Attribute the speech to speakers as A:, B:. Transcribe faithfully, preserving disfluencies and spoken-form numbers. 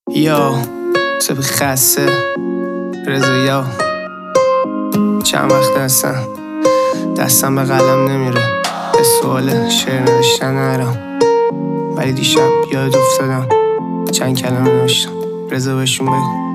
A: یا طبق خسته رضا یا چند وقت هستن دستم به قلم نمیره، به سوال شعر نوشتن نرم، ولی دیشب یاد افتادم چند کلمه نوشتم. رضا بهشون بگو.